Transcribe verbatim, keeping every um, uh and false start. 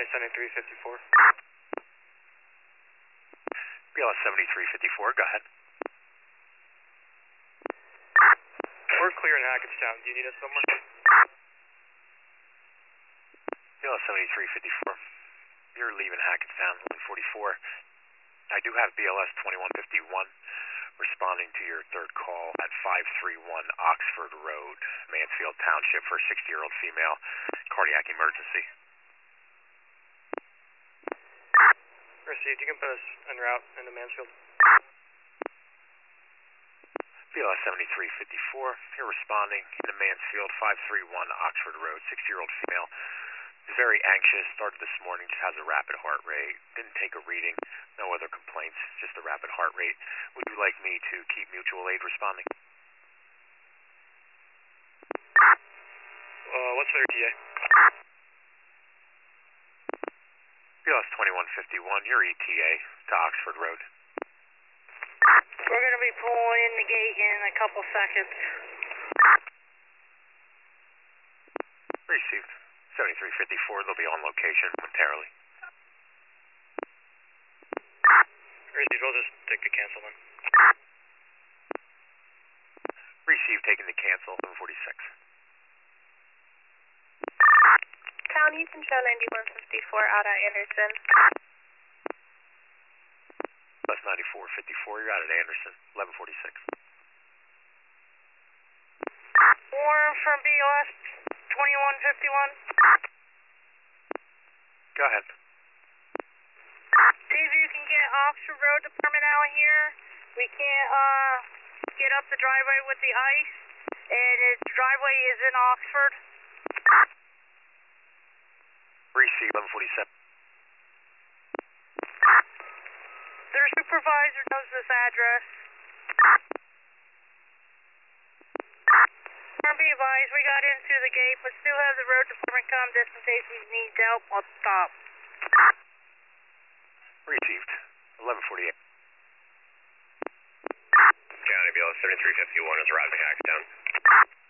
seventy-three fifty-four. B L S seventy-three fifty-four, go ahead. We're clear in Hackettstown. Do you need us somewhere? B L S seventy-three fifty-four. You're leaving Hackettstown, eleven forty-four. I do have B L S twenty-one fifty-one responding to your third call at five three one Oxford Road, Mansfield Township, for a sixty-year-old female, cardiac emergency. Received. You can put us en route into Mansfield. B L S seventy-three fifty-four, you're responding into Mansfield, five three one Oxford Road, sixty-year-old female. Is very anxious, started this morning, just has a rapid heart rate, didn't take a reading, no other complaints, just a rapid heart rate. Would you like me to keep mutual aid responding? Uh, what's their E T A? B L S twenty-one fifty-one, your E T A to Oxford Road. We're going to be pulling in the gate in a couple seconds. Received. seventy-three fifty-four, they'll be on location momentarily. Received. We'll just take the cancel then. Received, taking the cancel, eleven forty-six. Town, you can show ninety-one fifty-four out at Anderson. Bus ninety-four fifty-four, you're out at Anderson, eleven forty-six. Warren from B L S twenty-one fifty-one. Go ahead. See if you can get Oxford Road Department out here. We can't uh, get up the driveway with the ice, and its driveway is in Oxford. Received, eleven forty-seven. Their supervisor knows this address. Be advised, we got into the gate, but still have the road department come just in case we need help on top. Received, eleven forty-eight. County B L S seventy-three fifty-one is arriving at Hackettstown.